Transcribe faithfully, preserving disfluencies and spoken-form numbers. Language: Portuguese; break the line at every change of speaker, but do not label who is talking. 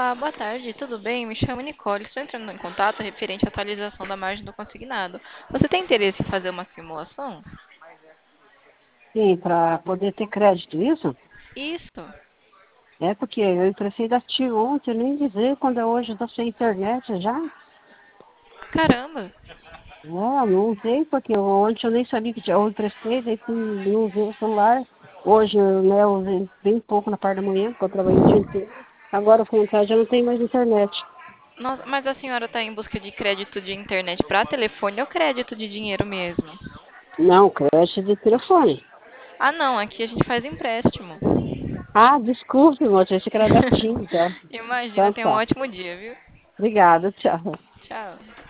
Olá, boa tarde, tudo bem? Me chamo Nicole, estou entrando em contato referente à atualização da margem do consignado. Você tem interesse em fazer uma simulação?
Sim, para poder ter crédito, isso?
Isso.
É porque eu emprestei da T I ontem, nem dizer quando é hoje da sua internet já.
Caramba!
É, não usei porque eu, ontem eu nem sabia que tinha, eu emprestei, daí fui, não usei o celular. Hoje, né, eu usei bem pouco na parte da manhã, porque eu trabalhei o dia inteiro. Agora eu fui entrar já não tem mais internet.
Nossa, mas a senhora está em busca de crédito de internet para telefone ou crédito de dinheiro mesmo?
Não, crédito de telefone.
Ah, não, aqui a gente faz empréstimo.
Ah, desculpe, moça, esse que era da T I, então.
Imagina,
Então
tenha um
tá.
ótimo dia, viu?
Obrigada, tchau.
Tchau.